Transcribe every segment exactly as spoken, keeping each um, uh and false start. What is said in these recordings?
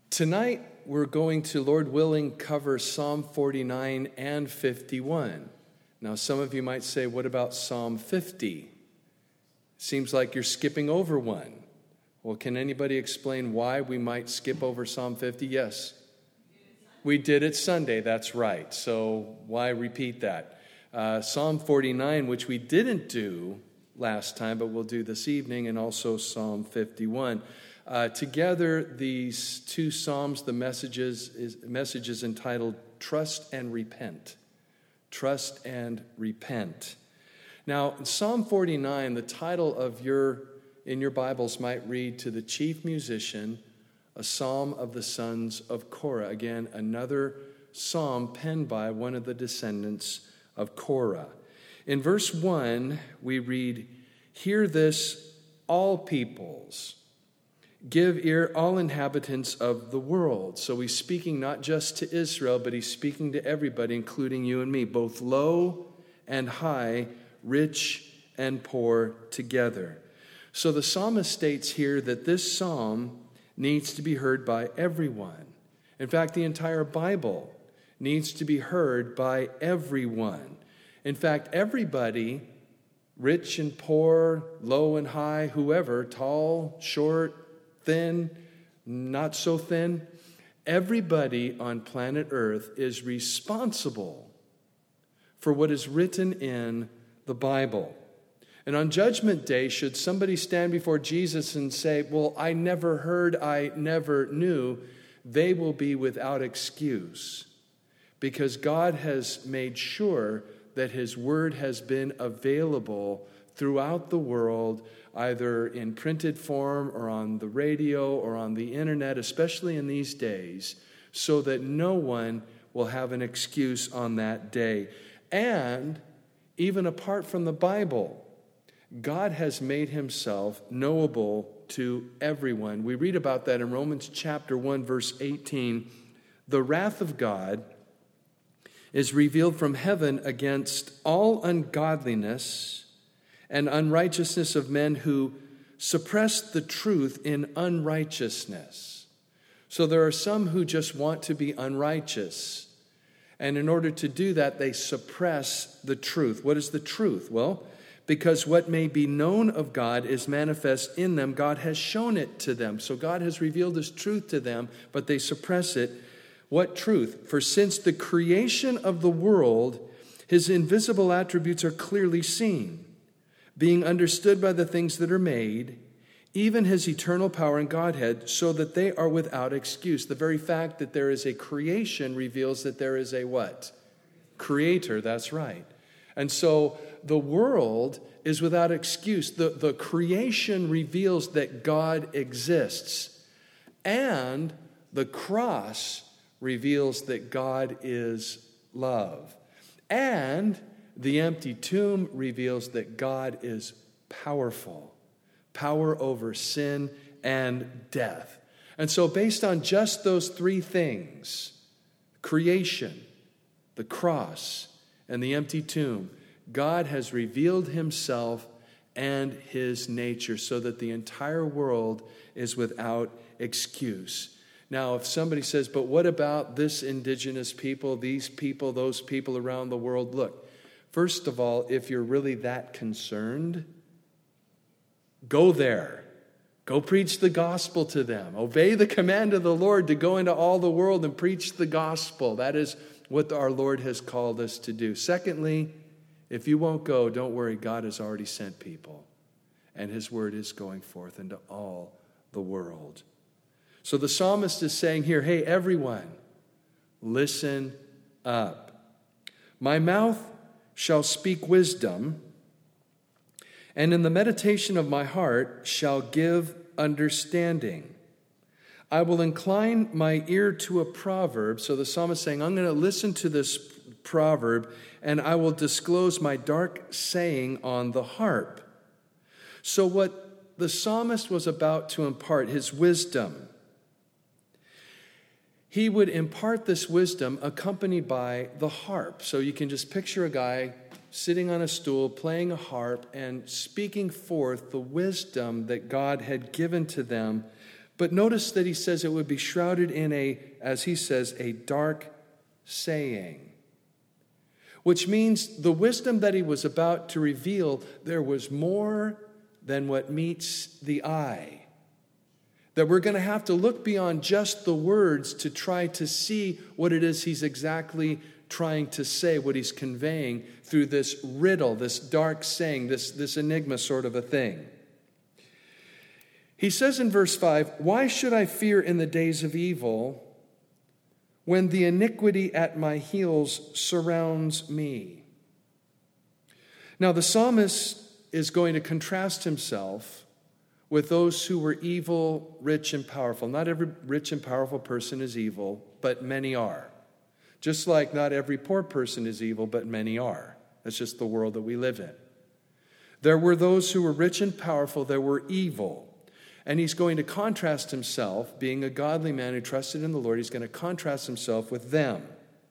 Tonight, we're going to, Lord willing, cover Psalm forty-nine and fifty-one. Now, some of you might say, what about Psalm fifty? Seems like you're skipping over one. Well, can anybody explain why we might skip over Psalm fifty? Yes. We did it Sunday, that's right. So why repeat that? Uh, Psalm forty-nine, which we didn't do last time, but we'll do this evening, and also Psalm fifty-one. Uh, together, these two Psalms, the messages is, message is entitled Trust and Repent. Trust and Repent. Now, in Psalm forty-nine, the title of your, in your Bibles might read, To the Chief Musician, a Psalm of the Sons of Korah. Again, another psalm penned by one of the descendants of Korah. In verse one, we read, Hear this, all peoples. Give ear, all inhabitants of the world. So he's speaking not just to Israel, but he's speaking to everybody, including you and me, both low and high, rich and poor together. So the psalmist states here that this psalm needs to be heard by everyone. In fact, the entire Bible needs to be heard by everyone. In fact, everybody, rich and poor, low and high, whoever, tall, short, thin, not so thin, everybody on planet Earth is responsible for what is written in the Bible. And on Judgment Day, should somebody stand before Jesus and say, well, I never heard, I never knew, they will be without excuse, because God has made sure that his word has been available throughout the world, either in printed form or on the radio or on the internet, especially in these days, so that no one will have an excuse on that day. And even apart from the Bible, God has made himself knowable to everyone. We read about that in Romans chapter one, verse eighteen. The wrath of God is revealed from heaven against all ungodliness and unrighteousness of men who suppress the truth in unrighteousness. So there are some who just want to be unrighteous. And in order to do that, they suppress the truth. What is the truth? Well, because what may be known of God is manifest in them. God has shown it to them. So God has revealed his truth to them, but they suppress it. What truth? For since the creation of the world, his invisible attributes are clearly seen, being understood by the things that are made, even his eternal power and Godhead, so that they are without excuse. The very fact that there is a creation reveals that there is a what? Creator, that's right. And so the world is without excuse. The, the creation reveals that God exists. And the cross reveals that God is love. And the empty tomb reveals that God is powerful, power over sin and death. And so based on just those three things, creation, the cross, and the empty tomb, God has revealed himself and his nature so that the entire world is without excuse. Now, if somebody says, but what about this indigenous people, these people, those people around the world? Look, first of all, if you're really that concerned, go there. Go preach the gospel to them. Obey the command of the Lord to go into all the world and preach the gospel. That is what our Lord has called us to do. Secondly, if you won't go, don't worry. God has already sent people, and his word is going forth into all the world. So the psalmist is saying here, hey, everyone, listen up. My mouth shall speak wisdom, and in the meditation of my heart shall give understanding. I will incline my ear to a proverb. So the psalmist is saying, I'm going to listen to this proverb, and I will disclose my dark saying on the harp. So what the psalmist was about to impart, his wisdom, he would impart this wisdom accompanied by the harp. So you can just picture a guy sitting on a stool, playing a harp, and speaking forth the wisdom that God had given to them But notice that he says it would be shrouded in a, as he says, a dark saying. Which means the wisdom that he was about to reveal, there was more than what meets the eye. That we're going to have to look beyond just the words to try to see what it is he's exactly trying to say, what he's conveying through this riddle, this dark saying, this, this enigma sort of a thing. He says in verse five, "Why should I fear in the days of evil when the iniquity at my heels surrounds me?" Now the psalmist is going to contrast himself with those who were evil, rich, and powerful. Not every rich and powerful person is evil, but many are. Just like not every poor person is evil, but many are. That's just the world that we live in. There were those who were rich and powerful that were evil. And he's going to contrast himself, being a godly man who trusted in the Lord, he's going to contrast himself with them.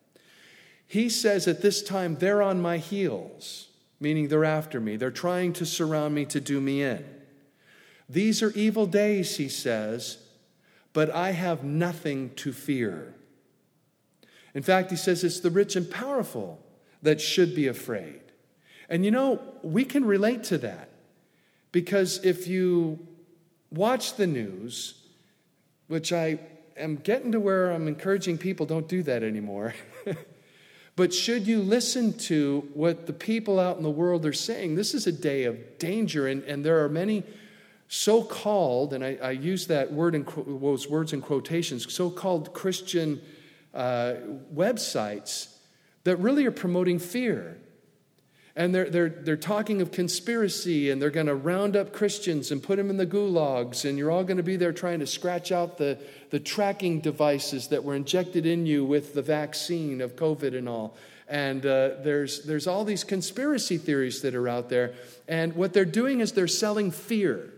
He says at this time, they're on my heels, meaning they're after me. They're trying to surround me to do me in. These are evil days, he says, but I have nothing to fear. In fact, he says it's the rich and powerful that should be afraid. And you know, we can relate to that. Because if you watch the news, which I am getting to where I'm encouraging people don't do that anymore. But should you listen to what the people out in the world are saying, this is a day of danger. And, and there are many so-called, and I, I use that word in those words in quotations, so-called Christian uh, websites that really are promoting fear. And they're, they're, they're talking of conspiracy, and they're going to round up Christians and put them in the gulags, and you're all going to be there trying to scratch out the, the tracking devices that were injected in you with the vaccine of COVID and all. And uh, there's, there's all these conspiracy theories that are out there. And what they're doing is they're selling fear.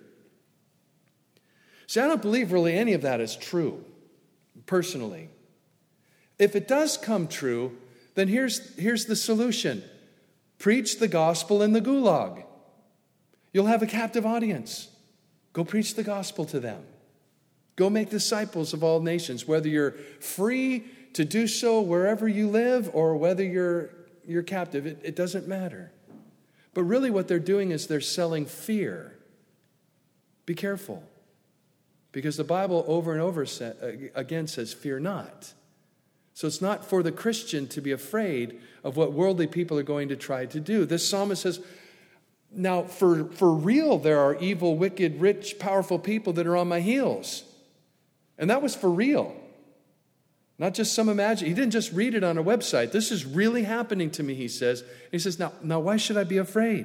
See, I don't believe really any of that is true, personally. If it does come true, then here's, here's the solution. Preach the gospel in the gulag. You'll have a captive audience. Go preach the gospel to them. Go make disciples of all nations, whether you're free to do so wherever you live or whether you're, you're captive. It, it doesn't matter. But really what they're doing is they're selling fear. Be careful. Because the Bible over and over again says, fear not. So it's not for the Christian to be afraid of what worldly people are going to try to do. This psalmist says, now for, for real, there are evil, wicked, rich, powerful people that are on my heels. And that was for real. Not just some imagine. He didn't just read it on a website. This is really happening to me, he says. He says, now, now why should I be afraid?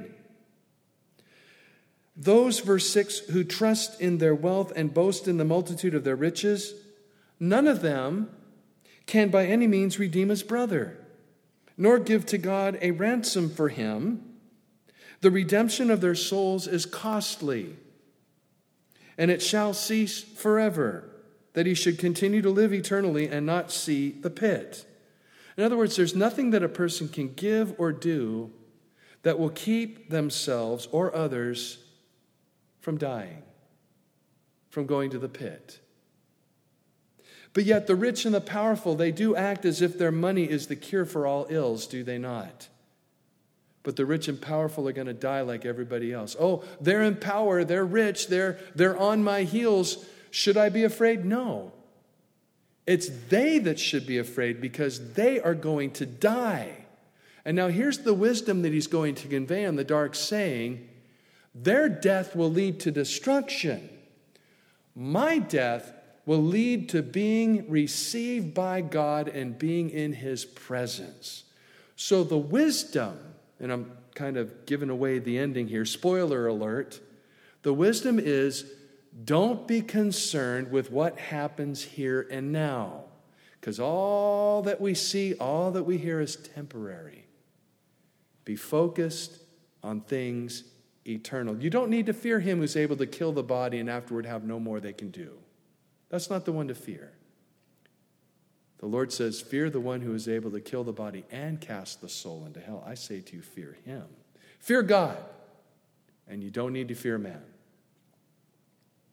Those, verse six, who trust in their wealth and boast in the multitude of their riches, none of them can by any means redeem his brother, nor give to God a ransom for him. The redemption of their souls is costly, and it shall cease forever, that he should continue to live eternally and not see the pit. In other words, there's nothing that a person can give or do that will keep themselves or others from dying, from going to the pit. But yet the rich and the powerful, they do act as if their money is the cure for all ills, do they not? But the rich and powerful are going to die like everybody else. Oh, they're in power, they're rich, they're, they're on my heels. Should I be afraid? No. It's they that should be afraid because they are going to die. And now here's the wisdom that he's going to convey on the dark saying, their death will lead to destruction. My death will lead to being received by God and being in his presence. So the wisdom, and I'm kind of giving away the ending here, spoiler alert, the wisdom is don't be concerned with what happens here and now, because all that we see, all that we hear is temporary. Be focused on things eternal. You don't need to fear him who's able to kill the body and afterward have no more they can do. That's not the one to fear. The Lord says, fear the one who is able to kill the body and cast the soul into hell. I say to you, fear him. Fear God, and you don't need to fear man.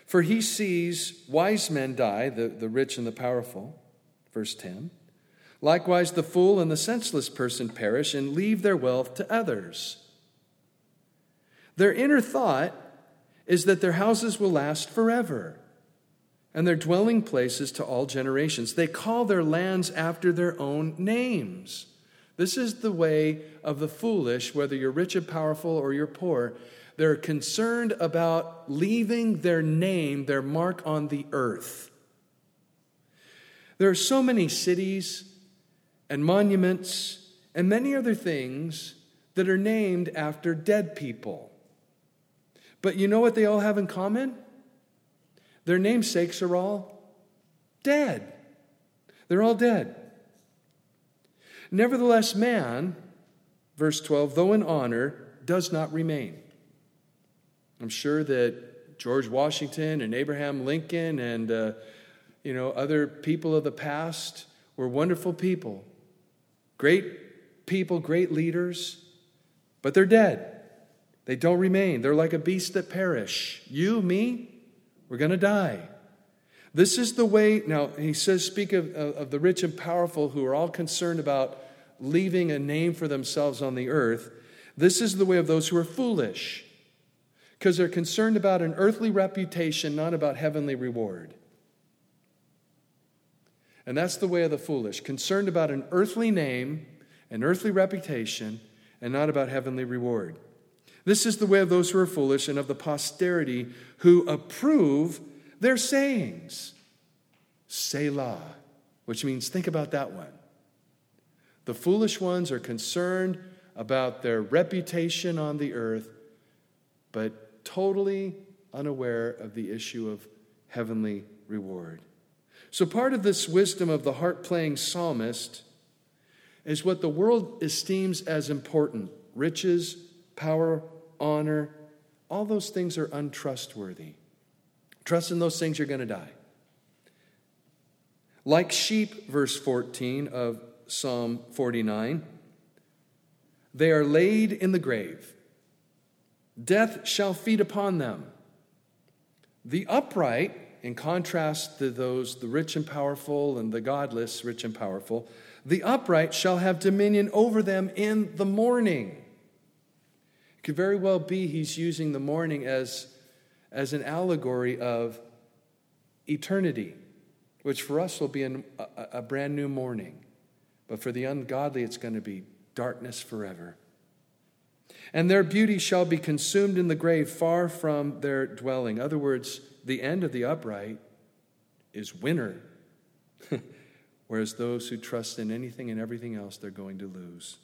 For he sees wise men die, the, the rich and the powerful, verse ten. Likewise, the fool and the senseless person perish and leave their wealth to others. Their inner thought is that their houses will last forever, and their dwelling places to all generations. They call their lands after their own names. This is the way of the foolish, whether you're rich and powerful or you're poor. They're concerned about leaving their name, their mark on the earth. There are so many cities and monuments and many other things that are named after dead people. But you know what they all have in common? Their namesakes are all dead. They're all dead. Nevertheless, man, verse twelve, though in honor, does not remain. I'm sure that George Washington and Abraham Lincoln and uh, you know other people of the past were wonderful people, great people, great leaders, but they're dead. They don't remain. They're like a beast that perish. You, me, we're going to die. This is the way. Now, he says, speak of, of the rich and powerful who are all concerned about leaving a name for themselves on the earth. This is the way of those who are foolish, because they're concerned about an earthly reputation, not about heavenly reward. And that's the way of the foolish, concerned about an earthly name, an earthly reputation, and not about heavenly reward. This is the way of those who are foolish and of the posterity who approve their sayings. Selah, which means think about that one. The foolish ones are concerned about their reputation on the earth, but totally unaware of the issue of heavenly reward. So part of this wisdom of the harp-playing psalmist is what the world esteems as important. Riches, power, honor, all those things are untrustworthy. Trust in those things, you're going to die. Like sheep, verse fourteen of Psalm forty-nine, they are laid in the grave. Death shall feed upon them. The upright, in contrast to those, the rich and powerful and the godless, rich and powerful, the upright shall have dominion over them in the morning. It could very well be he's using the morning as, as an allegory of eternity, which for us will be an, a, a brand new morning. But for the ungodly, it's going to be darkness forever. And their beauty shall be consumed in the grave, far from their dwelling. In other words, the end of the upright is winter, whereas those who trust in anything and everything else, they're going to lose.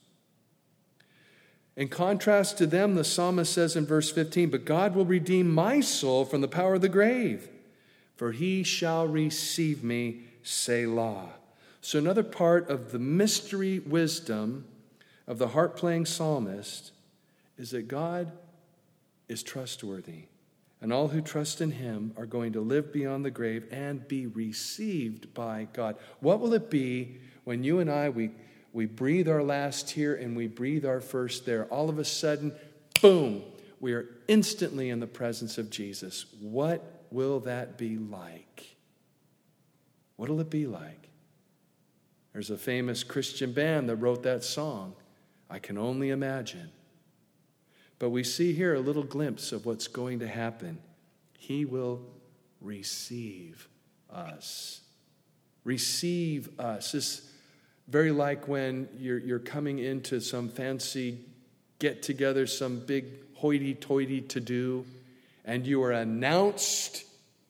In contrast to them, the psalmist says in verse fifteen, but God will redeem my soul from the power of the grave, for he shall receive me, Selah. So another part of the mystery wisdom of the harp-playing psalmist is that God is trustworthy, and all who trust in him are going to live beyond the grave and be received by God. What will it be when you and I, we, we breathe our last here and we breathe our first there? All of a sudden, boom, we are instantly in the presence of Jesus. What will that be like? What will it be like? There's a famous Christian band that wrote that song, I Can Only Imagine. But we see here a little glimpse of what's going to happen. He will receive us. Receive us. It's very like when you're, you're coming into some fancy get-together, some big hoity-toity to-do, and you are announced,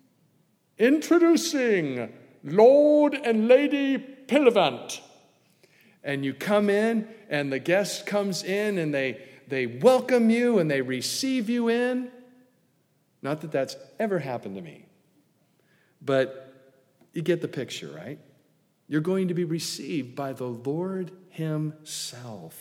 introducing Lord and Lady Pillivant. And you come in, and the guest comes in, and they They welcome you and they receive you in. Not that that's ever happened to me. But you get the picture, right? You're going to be received by the Lord himself.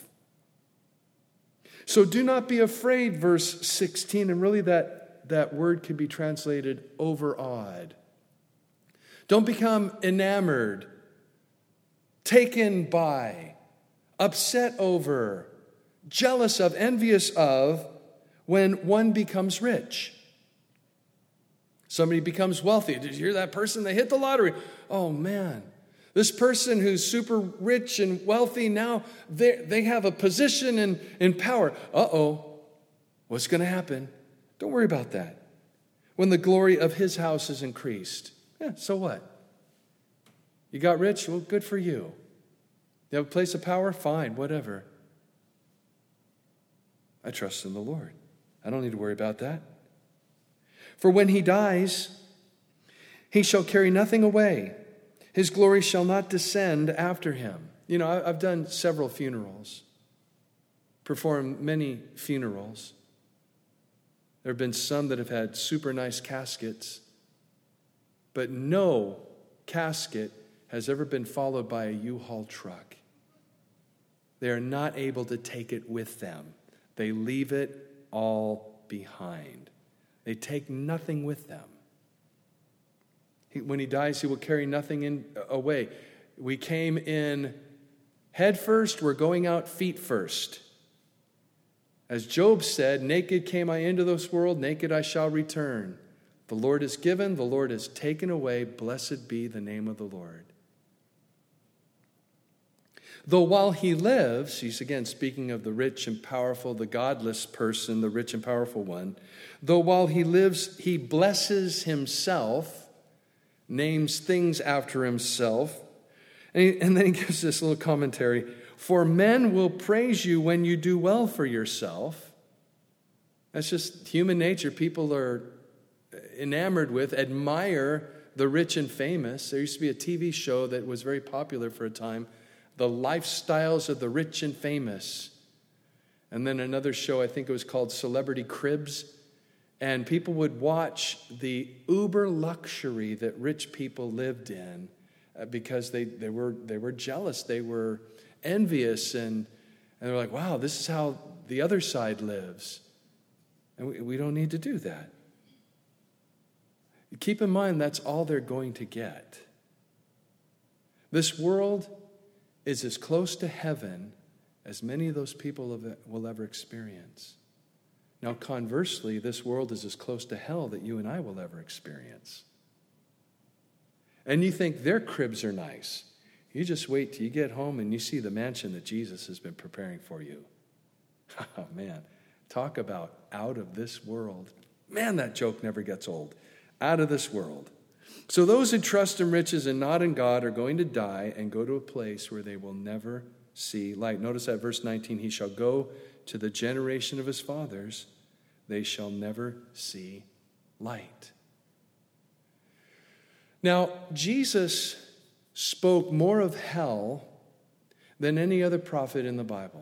So do not be afraid, verse sixteen. And really that, that word can be translated overawed. Don't become enamored, taken by, upset over, jealous of, envious of, when one becomes rich. Somebody becomes wealthy. Did you hear that person? They hit the lottery. Oh, man. This person who's super rich and wealthy, now they they have a position and in power. Uh-oh. What's going to happen? Don't worry about that. When the glory of his house is increased. Yeah, so what? You got rich? Well, good for you. You have a place of power? Fine, whatever. I trust in the Lord. I don't need to worry about that. For when he dies, he shall carry nothing away. His glory shall not descend after him. You know, I've done several funerals, performed many funerals. There have been some that have had super nice caskets, but no casket has ever been followed by a U-Haul truck. They are not able to take it with them. They leave it all behind. They take nothing with them. He, when he dies, he will carry nothing in, away. We came in head first, we're going out feet first. As Job said, naked came I into this world, naked I shall return. The Lord is given, the Lord is taken away. Blessed be the name of the Lord. Though while he lives, he's again speaking of the rich and powerful, the godless person, the rich and powerful one. Though while he lives, he blesses himself, names things after himself. And, he, and then he gives this little commentary. For men will praise you when you do well for yourself. That's just human nature. People are enamored with, admire the rich and famous. There used to be a T V show that was very popular for a time, The Lifestyles of the Rich and Famous. And then another show, I think it was called Celebrity Cribs. And people would watch the uber luxury that rich people lived in because they, they were they were jealous. They were envious. And, and they're like, wow, this is how the other side lives. And we, we don't need to do that. Keep in mind, that's all they're going to get. This world is as close to heaven as many of those people will ever experience. Now, conversely, this world is as close to hell that you and I will ever experience. And you think their cribs are nice. You just wait till you get home and you see the mansion that Jesus has been preparing for you. Oh, man. Talk about out of this world. Man, that joke never gets old. Out of this world. So those who trust in riches and not in God are going to die and go to a place where they will never see light. Notice that verse nineteen, he shall go to the generation of his fathers. They shall never see light. Now, Jesus spoke more of hell than any other prophet in the Bible.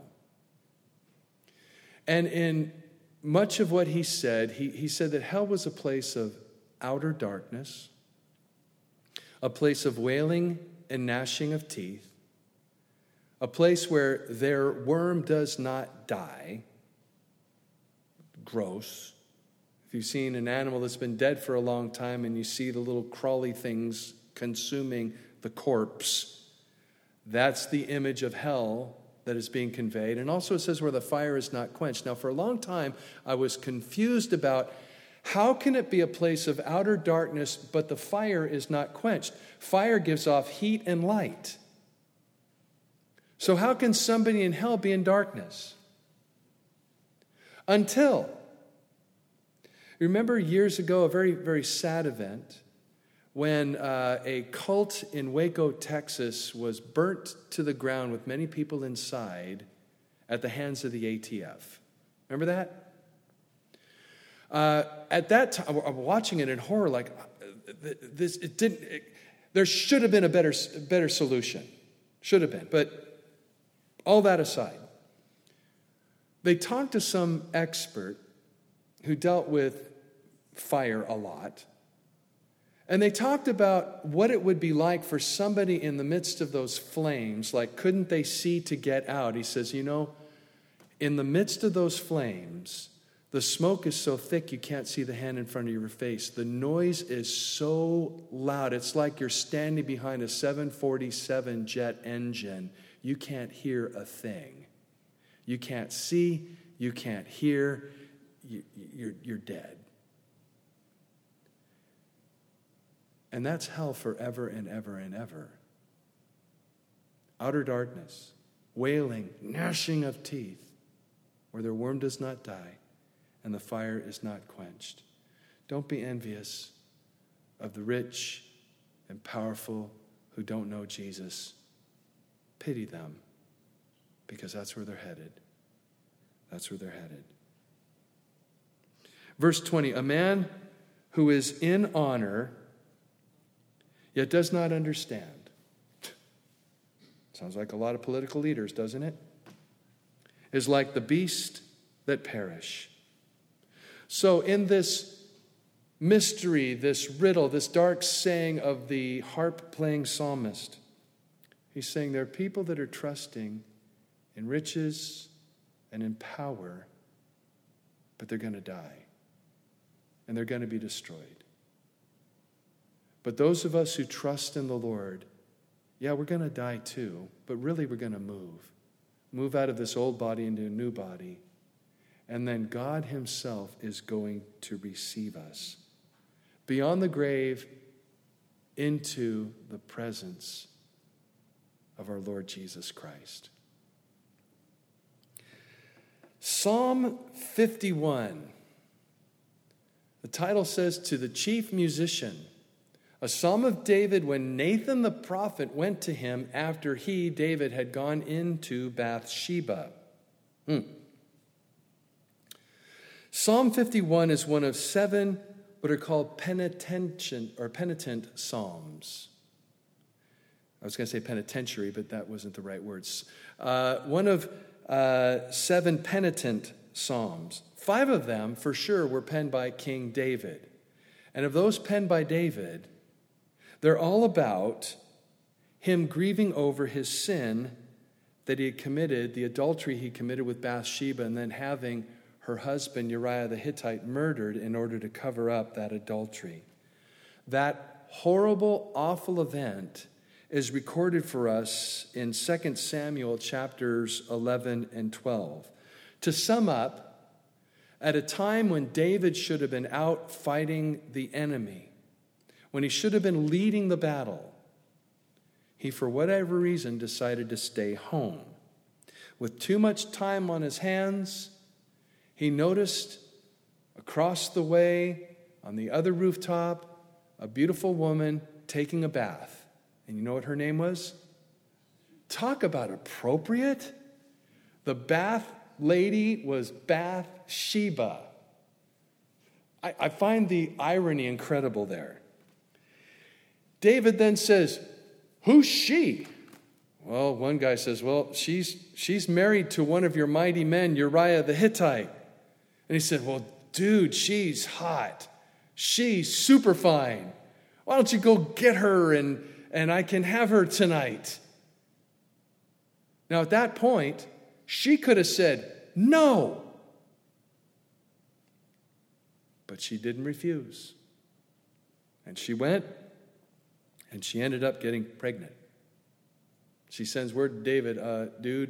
And in much of what he said, he, he said that hell was a place of outer darkness, a place of wailing and gnashing of teeth, a place where their worm does not die. Gross. If you've seen an animal that's been dead for a long time and you see the little crawly things consuming the corpse, that's the image of hell that is being conveyed. And also it says where the fire is not quenched. Now, for a long time, I was confused about how can it be a place of outer darkness, but the fire is not quenched? Fire gives off heat and light. So how can somebody in hell be in darkness? Until, remember years ago, a very, very sad event when uh, a cult in Waco, Texas was burnt to the ground with many people inside at the hands of the A T F. Remember that? Uh, at that time, I'm watching it in horror, like, this, it didn't, it, there should have been a better, better solution. Should have been. But all that aside, they talked to some expert who dealt with fire a lot. And they talked about what it would be like for somebody in the midst of those flames, like, couldn't they see to get out? He says, you know, in the midst of those flames, the smoke is so thick you can't see the hand in front of your face. The noise is so loud. It's like you're standing behind a seven forty-seven jet engine. You can't hear a thing. You can't see. You can't hear. You, you're, you're dead. And that's hell forever and ever and ever. Outer darkness, wailing, gnashing of teeth, where their worm does not die and the fire is not quenched. Don't be envious of the rich and powerful who don't know Jesus. Pity them, because that's where they're headed. That's where they're headed. Verse twenty, a man who is in honor, yet does not understand. Sounds like a lot of political leaders, doesn't it? Is like the beast that perish. So in this mystery, this riddle, this dark saying of the harp-playing psalmist, he's saying there are people that are trusting in riches and in power, but they're going to die. And they're going to be destroyed. But those of us who trust in the Lord, yeah, we're going to die too, but really we're going to move. Move out of this old body into a new body. And then God himself is going to receive us beyond the grave into the presence of our Lord Jesus Christ. Psalm fifty-one. The title says, to the chief musician, a psalm of David when Nathan the prophet went to him after he, David, had gone into Bathsheba. Hmm. Psalm fifty-one is one of seven what are called penitential or penitent psalms. I was going to say penitentiary, but that wasn't the right words. Uh, one of uh, seven penitent psalms. Five of them, for sure, were penned by King David. And of those penned by David, they're all about him grieving over his sin that he had committed, the adultery he committed with Bathsheba, and then having her husband, Uriah the Hittite, murdered in order to cover up that adultery. That horrible, awful event is recorded for us in Second Samuel chapters eleven and twelve. To sum up, at a time when David should have been out fighting the enemy, when he should have been leading the battle, he, for whatever reason, decided to stay home. With too much time on his hands, he noticed across the way, on the other rooftop, a beautiful woman taking a bath. And you know what her name was? Talk about appropriate. The bath lady was Bathsheba. I, I find the irony incredible there. David then says, who's she? Well, one guy says, well, she's she's married to one of your mighty men, Uriah the Hittite. And he said, well, dude, she's hot. She's super fine. Why don't you go get her and, and I can have her tonight? Now, at that point, she could have said, no. But she didn't refuse. And she went, and she ended up getting pregnant. She sends word to David, uh, dude,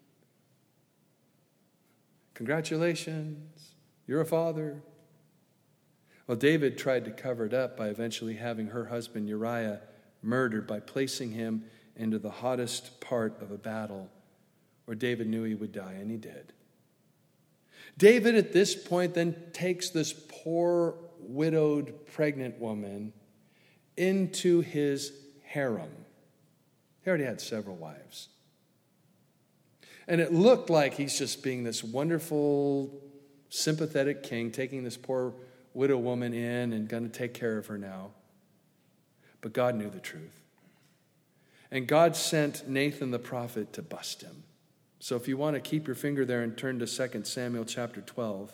congratulations, you're a father. Well, David tried to cover it up by eventually having her husband Uriah murdered by placing him into the hottest part of a battle where David knew he would die, and he did. David at this point then takes this poor, widowed, pregnant woman into his harem. He already had several wives. And it looked like he's just being this wonderful, sympathetic king, taking this poor widow woman in and going to take care of her now. But God knew the truth. And God sent Nathan the prophet to bust him. So if you want to keep your finger there and turn to Second Samuel chapter twelve.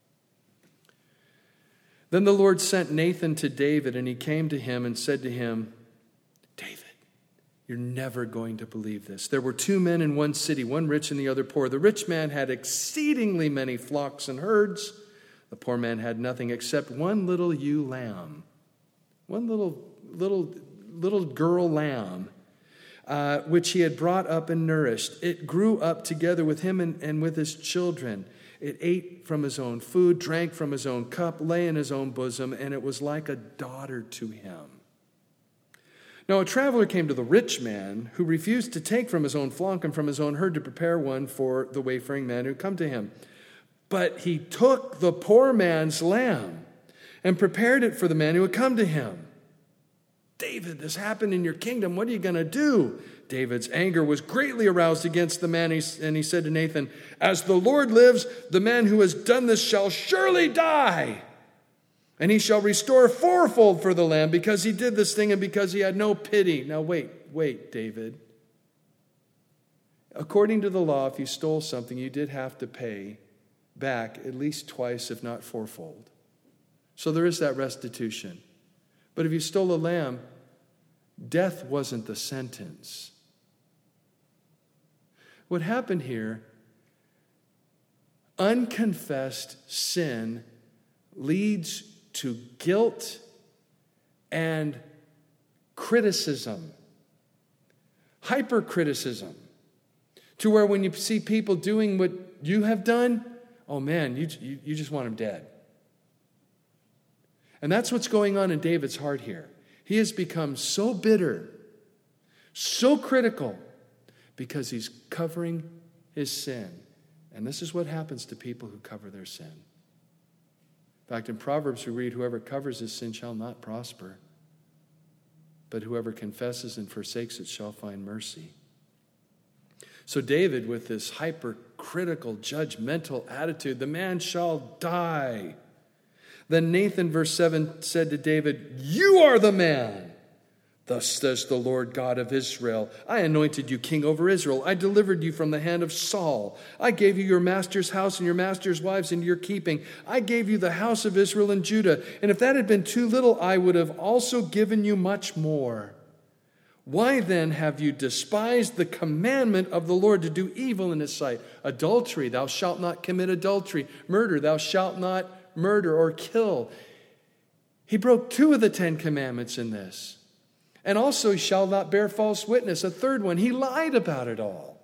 Then the Lord sent Nathan to David, and he came to him and said to him, David, you're never going to believe this. There were two men in one city, one rich and the other poor. The rich man had exceedingly many flocks and herds. The poor man had nothing except one little ewe lamb, one little little little girl lamb, uh, which he had brought up and nourished. It grew up together with him and, and with his children. It ate from his own food, drank from his own cup, lay in his own bosom, and it was like a daughter to him. Now a traveler came to the rich man, who refused to take from his own flock and from his own herd to prepare one for the wayfaring man who had come to him. But he took the poor man's lamb and prepared it for the man who had come to him. David, this happened in your kingdom. What are you going to do? David's anger was greatly aroused against the man, and he said to Nathan, as the Lord lives, the man who has done this shall surely die. And he shall restore fourfold for the lamb because he did this thing and because he had no pity. Now wait, wait, David. According to the law, if you stole something, you did have to pay back at least twice, if not fourfold. So there is that restitution. But if you stole a lamb, death wasn't the sentence. What happened here, unconfessed sin leads to guilt and criticism, hypercriticism, to where when you see people doing what you have done, oh man, you, you, you just want them dead. And that's what's going on in David's heart here. He has become so bitter, so critical, because he's covering his sin. And this is what happens to people who cover their sin. In fact, in Proverbs we read, whoever covers his sin shall not prosper, but whoever confesses and forsakes it shall find mercy. So David, with this hypercritical, judgmental attitude, the man shall die. Then Nathan, verse seven, said to David, you are the man. Thus says the Lord God of Israel, I anointed you king over Israel. I delivered you from the hand of Saul. I gave you your master's house and your master's wives into your keeping. I gave you the house of Israel and Judah. And if that had been too little, I would have also given you much more. Why then have you despised the commandment of the Lord to do evil in his sight? Adultery, thou shalt not commit adultery. Murder, thou shalt not murder or kill. He broke two of the Ten Commandments in this. And also, he shall not bear false witness. A third one, he lied about it all.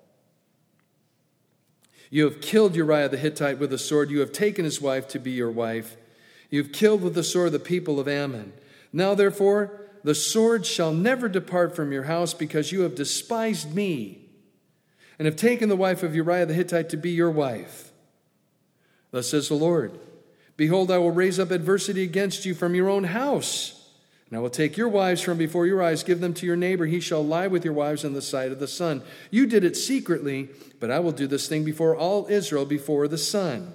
You have killed Uriah the Hittite with a sword. You have taken his wife to be your wife. You have killed with the sword the people of Ammon. Now, therefore, the sword shall never depart from your house because you have despised me and have taken the wife of Uriah the Hittite to be your wife. Thus says the Lord, behold, I will raise up adversity against you from your own house. And I will take your wives from before your eyes, give them to your neighbor. He shall lie with your wives in the sight of the sun. You did it secretly, but I will do this thing before all Israel, before the sun.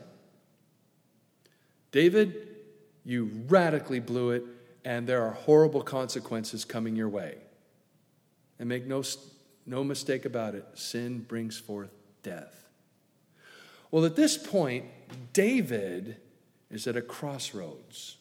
David, you radically blew it, and there are horrible consequences coming your way. And make no, no mistake about it, sin brings forth death. Well, at this point, David is at a crossroads.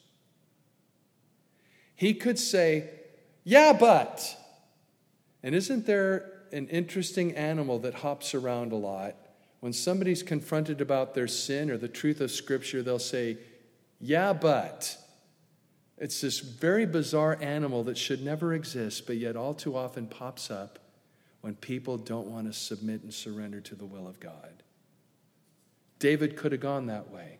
He could say, yeah, but. And isn't there an interesting animal that hops around a lot? When somebody's confronted about their sin or the truth of Scripture, they'll say, yeah, but. It's this very bizarre animal that should never exist, but yet all too often pops up when people don't want to submit and surrender to the will of God. David could have gone that way.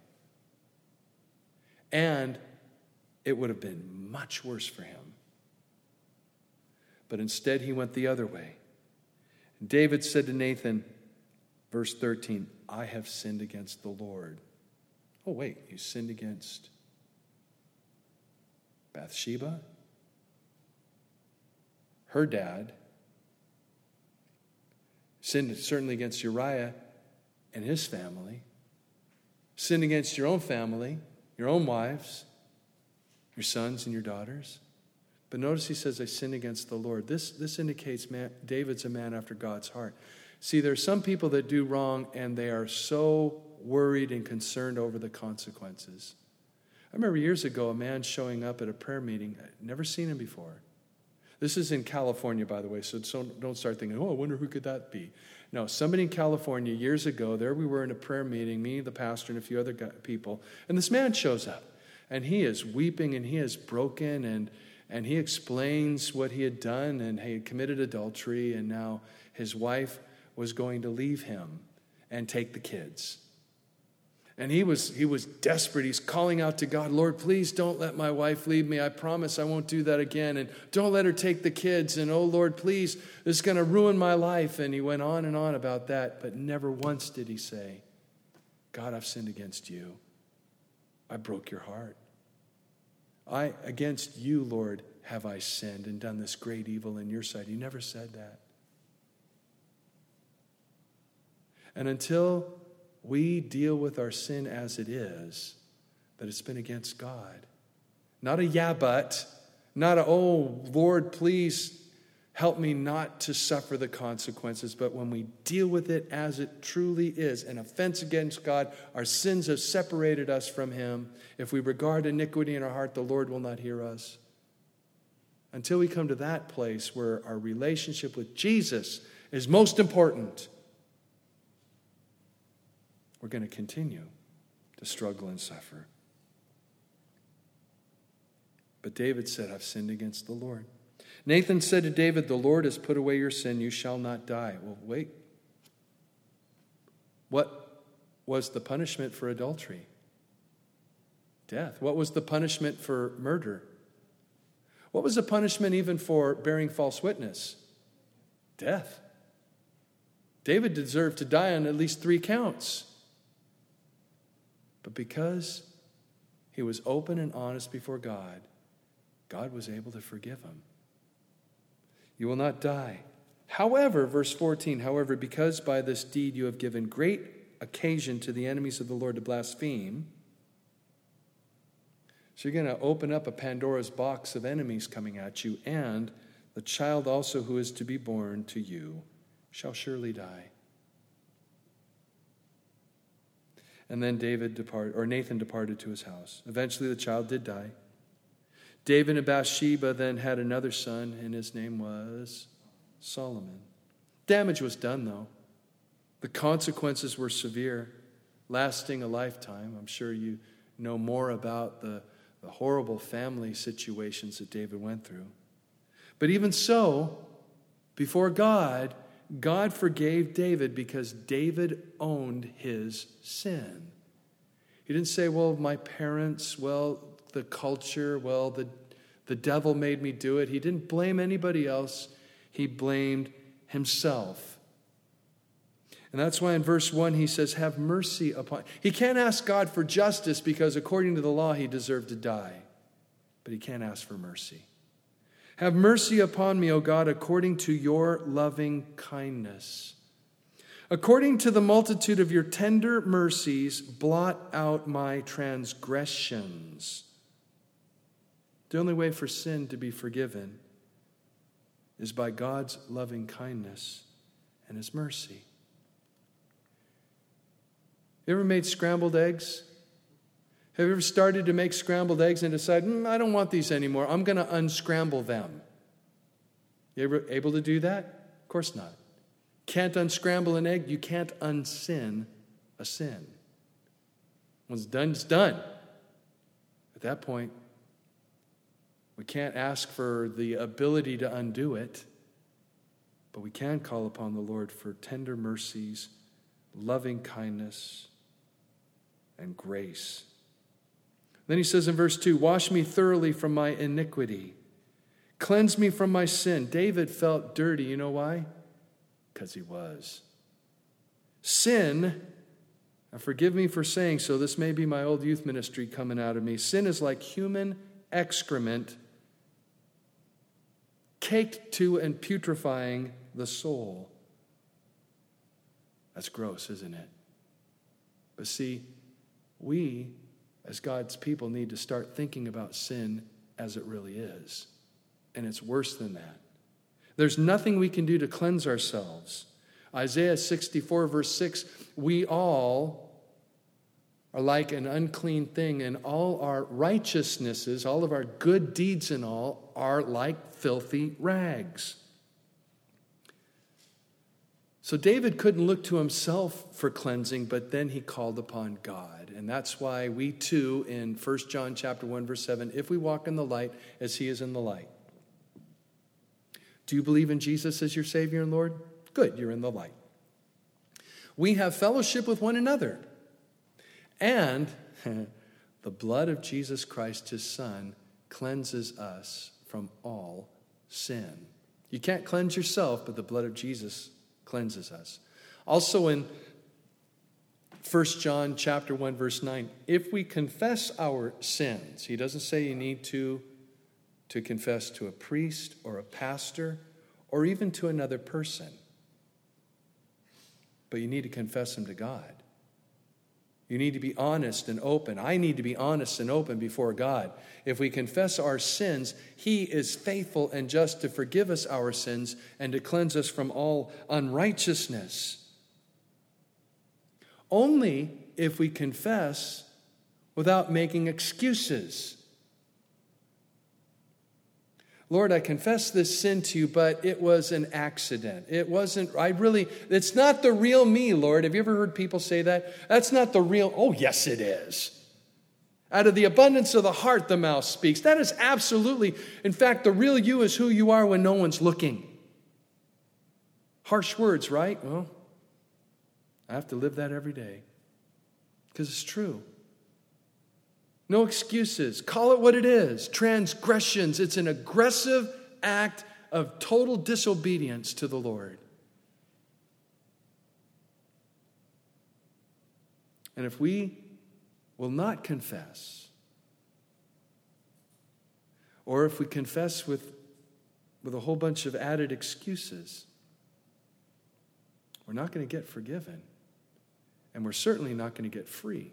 And it would have been much worse for him. But instead, he went the other way. David said to Nathan, verse thirteen, I have sinned against the Lord. Oh, wait, you sinned against Bathsheba, her dad, sinned certainly against Uriah and his family, sinned against your own family, your own wives, your sons and your daughters. But notice he says, I sinned against the Lord. This, this indicates man, David's a man after God's heart. See, there are some people that do wrong and they are so worried and concerned over the consequences. I remember years ago a man showing up at a prayer meeting. I'd never seen him before. This is in California, by the way, so don't start thinking, oh, I wonder who could that be. No, somebody in California years ago, there we were in a prayer meeting, me, the pastor, and a few other people, and this man shows up. And he is weeping and he is broken and, and he explains what he had done and he had committed adultery and now his wife was going to leave him and take the kids. And he was, he was desperate. He's calling out to God, Lord, please don't let my wife leave me. I promise I won't do that again. And don't let her take the kids. And oh, Lord, please, this is going to ruin my life. And he went on and on about that. But never once did he say, God, I've sinned against you. I broke your heart. I, against you, Lord, have I sinned and done this great evil in your sight. He never said that. And until we deal with our sin as it is, that it's been against God. Not a yeah, but, not a, oh, Lord, please help me not to suffer the consequences, but when we deal with it as it truly is, an offense against God, our sins have separated us from him. If we regard iniquity in our heart, the Lord will not hear us. Until we come to that place where our relationship with Jesus is most important, we're going to continue to struggle and suffer. But David said, I've sinned against the Lord. Nathan said to David, the Lord has put away your sin. You shall not die. Well, wait. What was the punishment for adultery? Death. What was the punishment for murder? What was the punishment even for bearing false witness? Death. David deserved to die on at least three counts. But because he was open and honest before God, God was able to forgive him. You will not die. However, verse fourteen, however, because by this deed you have given great occasion to the enemies of the Lord to blaspheme. So you're going to open up a Pandora's box of enemies coming at you, and the child also who is to be born to you shall surely die. And then David departed, or Nathan departed to his house. Eventually the child did die. David and Bathsheba then had another son, and his name was Solomon. Damage was done, though. The consequences were severe, lasting a lifetime. I'm sure you know more about the, the horrible family situations that David went through. But even so, before God, God forgave David because David owned his sin. He didn't say, well, my parents, well, the culture, well, the, the devil made me do it. He didn't blame anybody else. He blamed himself. And that's why in verse one he says, have mercy upon. He can't ask God for justice because according to the law he deserved to die. But he can't ask for mercy. Have mercy upon me, O God, according to your loving kindness. According to the multitude of your tender mercies, blot out my transgressions. The only way for sin to be forgiven is by God's loving kindness and his mercy. You ever made scrambled eggs? Have you ever started to make scrambled eggs and decide, mm, I don't want these anymore. I'm going to unscramble them. You ever able to do that? Of course not. Can't unscramble an egg. You can't unsin a sin. When it's done, it's done. At that point, we can't ask for the ability to undo it, but we can call upon the Lord for tender mercies, loving kindness, and grace. Then he says in verse two, wash me thoroughly from my iniquity. Cleanse me from my sin. David felt dirty. You know why? Because he was. Sin, and forgive me for saying so, this may be my old youth ministry coming out of me. Sin is like human excrement caked to and putrefying the soul. That's gross, isn't it? But see, we as God's people need to start thinking about sin as it really is. And it's worse than that. There's nothing we can do to cleanse ourselves. Isaiah sixty-four verse six, we all are like an unclean thing, and all our righteousnesses, all of our good deeds and all, are like filthy rags. So David couldn't look to himself for cleansing, but then he called upon God. And that's why we too, in First John chapter one, verse seven, if we walk in the light as he is in the light. Do you believe in Jesus as your Savior and Lord? Good, you're in the light. We have fellowship with one another. And the blood of Jesus Christ, his Son, cleanses us from all sin. You can't cleanse yourself, but the blood of Jesus cleanses us. Also in First John chapter one, verse nine, if we confess our sins, he doesn't say you need to, to confess to a priest or a pastor or even to another person. But you need to confess them to God. You need to be honest and open. I need to be honest and open before God. If we confess our sins, he is faithful and just to forgive us our sins and to cleanse us from all unrighteousness. Only if we confess without making excuses. Lord, I confess this sin to you, but it was an accident. It wasn't, I really, it's not the real me, Lord. Have you ever heard people say that? That's not the real, oh, yes, it is. Out of the abundance of the heart, the mouth speaks. That is absolutely, in fact, the real you is who you are when no one's looking. Harsh words, right? Well, I have to live that every day because it's true. No excuses. Call it what it is. Transgressions. It's an aggressive act of total disobedience to the Lord. And if we will not confess, or if we confess with, with a whole bunch of added excuses, we're not going to get forgiven. And we're certainly not going to get free.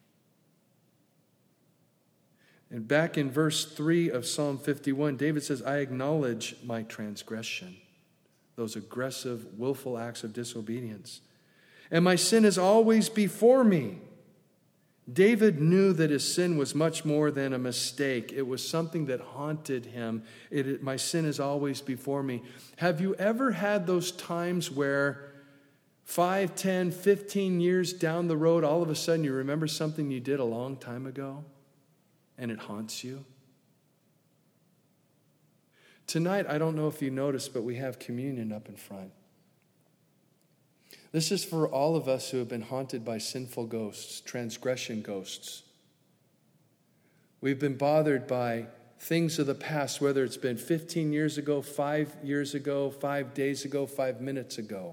And back in verse three of Psalm fifty-one, David says, I acknowledge my transgression, those aggressive, willful acts of disobedience. And my sin is always before me. David knew that his sin was much more than a mistake. It was something that haunted him. It, it, my sin is always before me. Have you ever had those times where five, ten, fifteen years down the road, all of a sudden you remember something you did a long time ago and it haunts you? Tonight, I don't know if you noticed, but we have communion up in front. This is for all of us who have been haunted by sinful ghosts, transgression ghosts. We've been bothered by things of the past, whether it's been fifteen years ago, five years ago, five days ago, five minutes ago.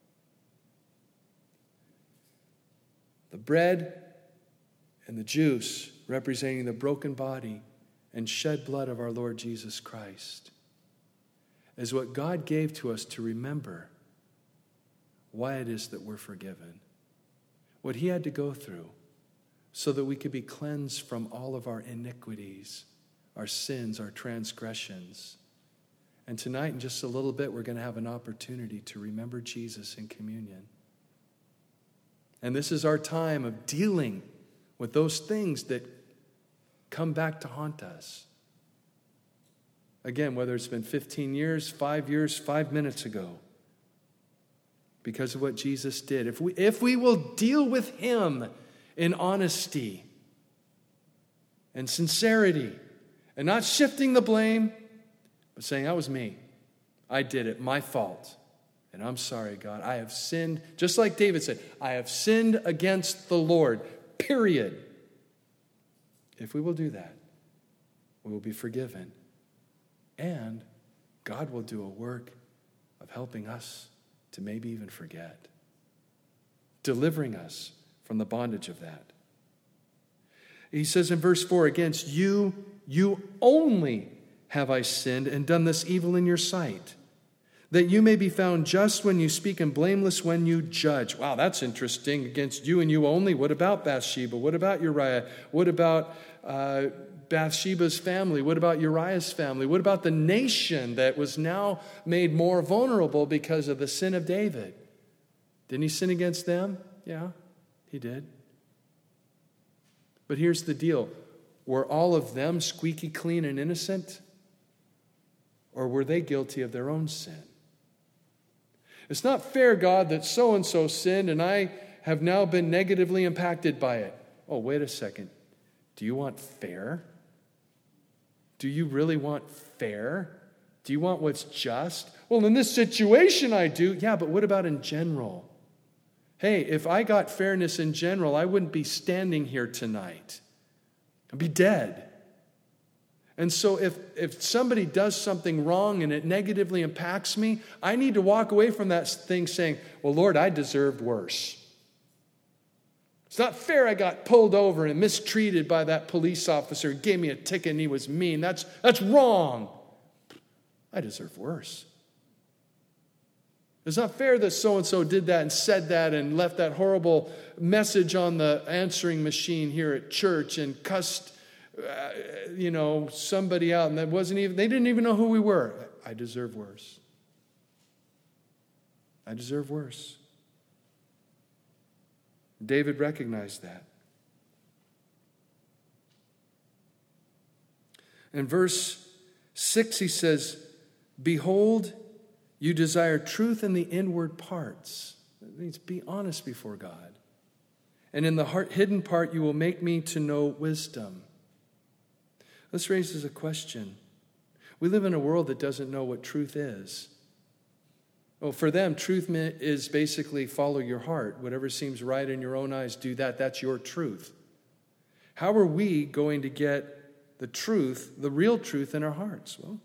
The bread and the juice representing the broken body and shed blood of our Lord Jesus Christ is what God gave to us to remember why it is that we're forgiven, what he had to go through so that we could be cleansed from all of our iniquities, our sins, our transgressions. And tonight, in just a little bit, we're going to have an opportunity to remember Jesus in communion. And this is our time of dealing with those things that come back to haunt us. Again, whether it's been fifteen years, five years, five minutes ago, because of what Jesus did. If we, if we will deal with him in honesty and sincerity and not shifting the blame, but saying, that was me. I did it, my fault. And I'm sorry, God. I have sinned, just like David said, I have sinned against the Lord, period. If we will do that, we will be forgiven. And God will do a work of helping us to maybe even forget, delivering us from the bondage of that. He says in verse four, against you, you only have I sinned and done this evil in your sight, that you may be found just when you speak and blameless when you judge. Wow, that's interesting. Against you and you only. What about Bathsheba? What about Uriah? What about uh, Bathsheba's family? What about Uriah's family? What about the nation that was now made more vulnerable because of the sin of David? Didn't he sin against them? Yeah, he did. But here's the deal. Were all of them squeaky clean and innocent? Or were they guilty of their own sin? It's not fair, God, that so-and-so sinned and I have now been negatively impacted by it. Oh, wait a second. Do you want fair? Do you really want fair? Do you want what's just? Well, in this situation I do. Yeah, but what about in general? Hey, if I got fairness in general, I wouldn't be standing here tonight. I'd be dead. And so if, if somebody does something wrong and it negatively impacts me, I need to walk away from that thing saying, well, Lord, I deserved worse. It's not fair I got pulled over and mistreated by that police officer, gave me a ticket and he was mean. That's, that's wrong. I deserve worse. It's not fair that so-and-so did that and said that and left that horrible message on the answering machine here at church and cussed, uh, you know, somebody out. And that wasn't even, they didn't even know who we were. I deserve worse. I deserve worse. David recognized that. In verse six, he says, behold, you desire truth in the inward parts. That means be honest before God. And in the heart, hidden part, you will make me to know wisdom. This raises a question. We live in a world that doesn't know what truth is. Well, for them, truth is basically follow your heart. Whatever seems right in your own eyes, do that. That's your truth. How are we going to get the truth, the real truth in our hearts? Well,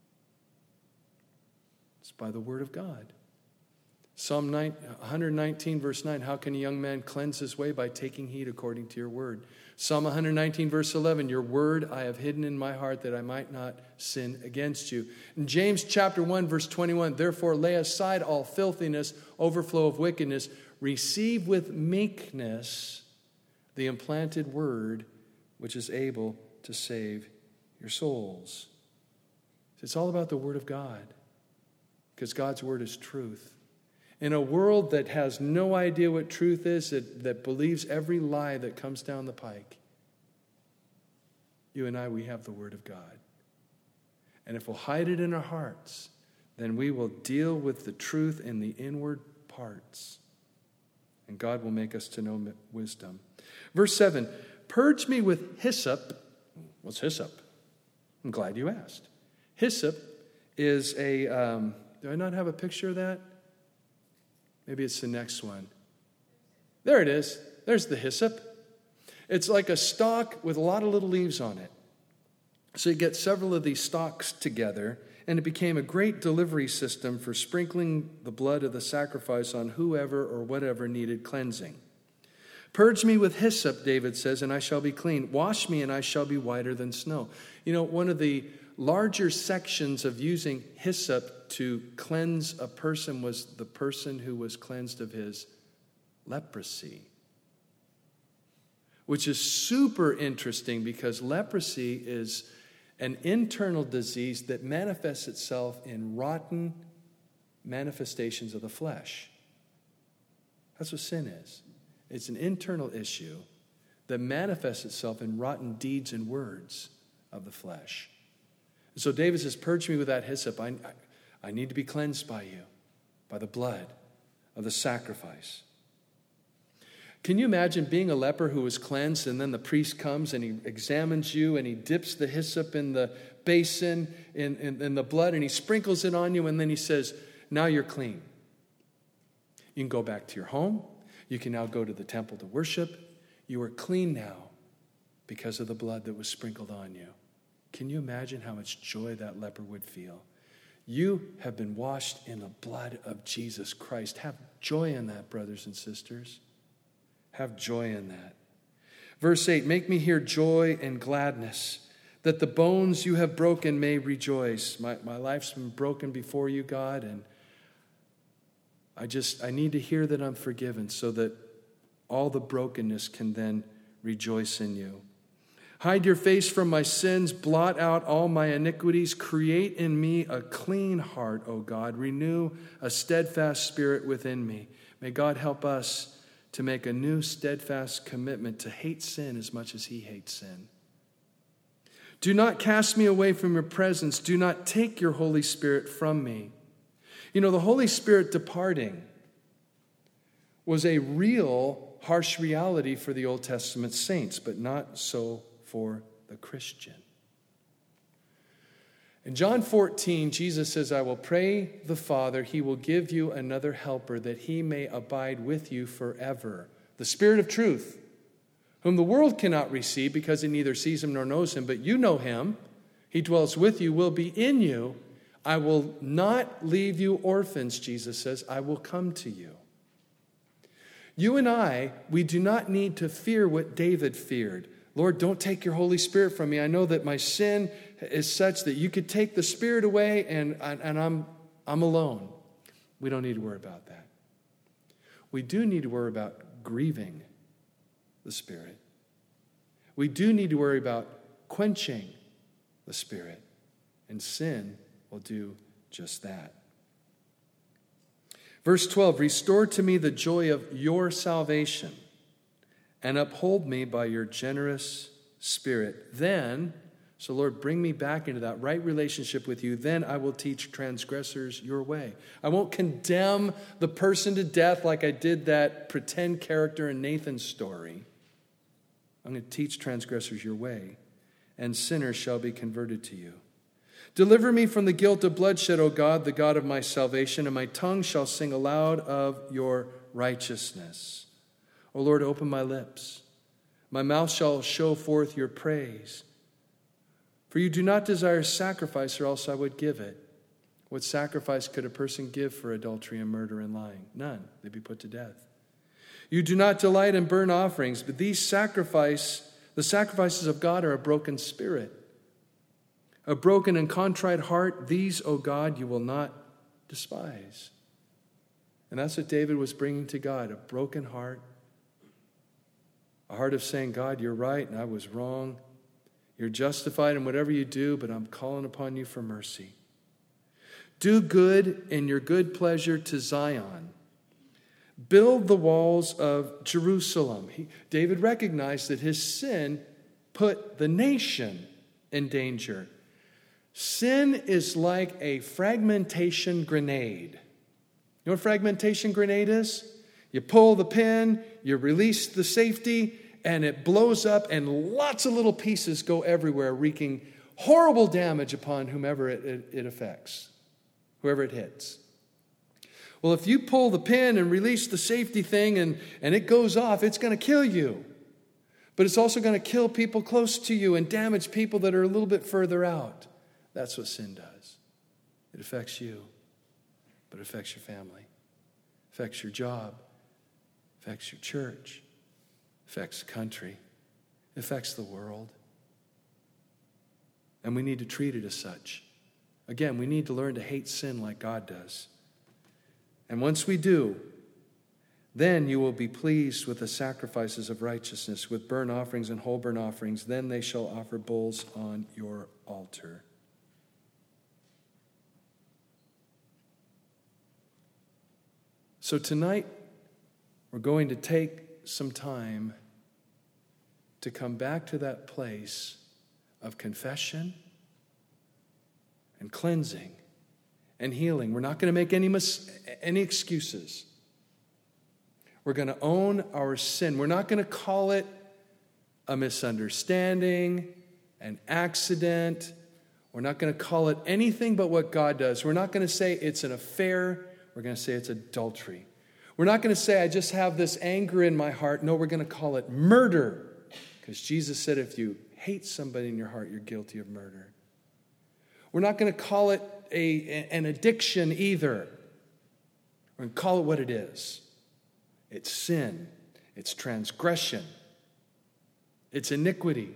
it's by the word of God. Psalm one nineteen, verse nine, how can a young man cleanse his way? By taking heed according to your word. Psalm one nineteen, verse eleven, your word I have hidden in my heart that I might not sin against you. In James chapter one, verse twenty-one, therefore lay aside all filthiness, overflow of wickedness, receive with meekness the implanted word which is able to save your souls. It's all about the word of God, because God's word is truth. In a world that has no idea what truth is, that, that believes every lie that comes down the pike, you and I, we have the word of God. And if we'll hide it in our hearts, then we will deal with the truth in the inward parts. And God will make us to know wisdom. Verse seven, purge me with hyssop. What's hyssop? I'm glad you asked. Hyssop is a, um, do I not have a picture of that? Maybe it's the next one. There it is. There's the hyssop. It's like a stalk with a lot of little leaves on it. So you get several of these stalks together, and it became a great delivery system for sprinkling the blood of the sacrifice on whoever or whatever needed cleansing. Purge me with hyssop, David says, and I shall be clean. Wash me, and I shall be whiter than snow. You know, one of the larger sections of using hyssop to cleanse a person was the person who was cleansed of his leprosy, which is super interesting because leprosy is an internal disease that manifests itself in rotten manifestations of the flesh. That's what sin is. It's an internal issue that manifests itself in rotten deeds and words of the flesh. So David says, purge me with that hyssop. I, I, I need to be cleansed by you, by the blood of the sacrifice. Can you imagine being a leper who was cleansed, and then the priest comes and he examines you and he dips the hyssop in the basin, in, in, in the blood, and he sprinkles it on you, and then he says, now you're clean. You can go back to your home. You can now go to the temple to worship. You are clean now because of the blood that was sprinkled on you. Can you imagine how much joy that leper would feel? You have been washed in the blood of Jesus Christ. Have joy in that, brothers and sisters. Have joy in that. Verse eight, make me hear joy and gladness, that the bones you have broken may rejoice. My, my life's been broken before you, God, and I just, I need to hear that I'm forgiven so that all the brokenness can then rejoice in you. Hide your face from my sins, blot out all my iniquities, create in me a clean heart, O God. Renew a steadfast spirit within me. May God help us to make a new steadfast commitment to hate sin as much as he hates sin. Do not cast me away from your presence. Do not take your Holy Spirit from me. You know, the Holy Spirit departing was a real harsh reality for the Old Testament saints, but not so for the Christian. In John fourteen, Jesus says, I will pray the Father, he will give you another helper that he may abide with you forever. The Spirit of truth, whom the world cannot receive because it neither sees him nor knows him, but you know him. He dwells with you, will be in you. I will not leave you orphans, Jesus says. I will come to you. You and I, we do not need to fear what David feared. Lord, don't take your Holy Spirit from me. I know that my sin is such that you could take the Spirit away and, and I'm, I'm alone. We don't need to worry about that. We do need to worry about grieving the Spirit. We do need to worry about quenching the Spirit. And sin will do just that. Verse twelve, restore to me the joy of your salvation and uphold me by your generous spirit. Then, so Lord, bring me back into that right relationship with you. Then I will teach transgressors your way. I won't condemn the person to death like I did that pretend character in Nathan's story. I'm going to teach transgressors your way, and sinners shall be converted to you. Deliver me from the guilt of bloodshed, O God, the God of my salvation, and my tongue shall sing aloud of your righteousness. O Lord, open my lips. My mouth shall show forth your praise. For you do not desire sacrifice, or else I would give it. What sacrifice could a person give for adultery and murder and lying? None. They'd be put to death. You do not delight in burnt offerings, but these sacrifice, the sacrifices of God are a broken spirit. A broken and contrite heart, these, O God, you will not despise. And that's what David was bringing to God, a broken heart. A heart of saying, God, you're right and I was wrong. You're justified in whatever you do, but I'm calling upon you for mercy. Do good in your good pleasure to Zion. Build the walls of Jerusalem. He, David recognized that his sin put the nation in danger. Sin is like a fragmentation grenade. You know what a fragmentation grenade is? You pull the pin, you release the safety, and it blows up, and lots of little pieces go everywhere, wreaking horrible damage upon whomever it, it, it affects, whoever it hits. Well, if you pull the pin and release the safety thing and, and it goes off, it's going to kill you. But it's also going to kill people close to you and damage people that are a little bit further out. That's what sin does. It affects you, but it affects your family, affects your job, affects your church, affects the country, affects the world. And we need to treat it as such. Again, we need to learn to hate sin like God does. And once we do, then you will be pleased with the sacrifices of righteousness, with burnt offerings and whole burnt offerings. Then they shall offer bulls on your altar. So tonight, we're going to take some time to come back to that place of confession and cleansing and healing. We're not going to make any mis- any excuses. We're going to own our sin. We're not going to call it a misunderstanding, an accident. We're not going to call it anything but what God does. We're not going to say it's an affair. We're going to say it's adultery. We're not going to say I just have this anger in my heart. No, we're going to call it murder. Because Jesus said if you hate somebody in your heart, you're guilty of murder. We're not going to call it a, an addiction either. We're going to call it what it is. It's sin. It's transgression. It's iniquity.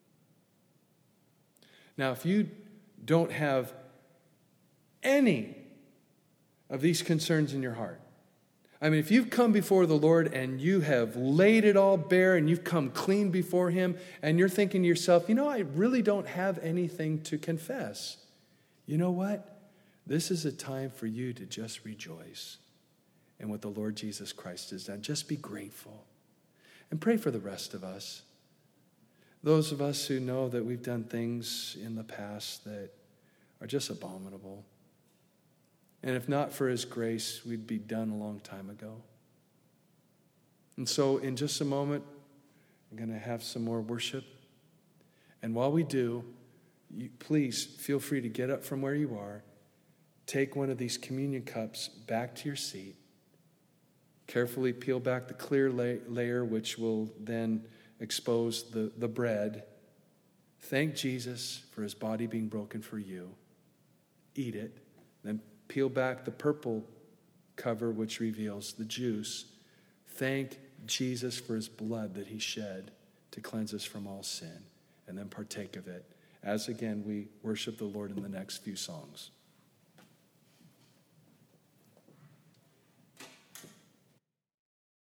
Now, if you don't have any of these concerns in your heart, I mean, if you've come before the Lord and you have laid it all bare and you've come clean before Him and you're thinking to yourself, you know, I really don't have anything to confess. You know what? This is a time for you to just rejoice in what the Lord Jesus Christ has done. Just be grateful and pray for the rest of us. Those of us who know that we've done things in the past that are just abominable. And if not for His grace, we'd be done a long time ago. And so in just a moment, I'm going to have some more worship. And while we do, you, please feel free to get up from where you are, take one of these communion cups back to your seat, carefully peel back the clear la- layer, which will then expose the, the bread. Thank Jesus for his body being broken for you. Eat it. Then peel back the purple cover, which reveals the juice. Thank Jesus for his blood that he shed to cleanse us from all sin. And then partake of it as, again, we worship the Lord in the next few songs.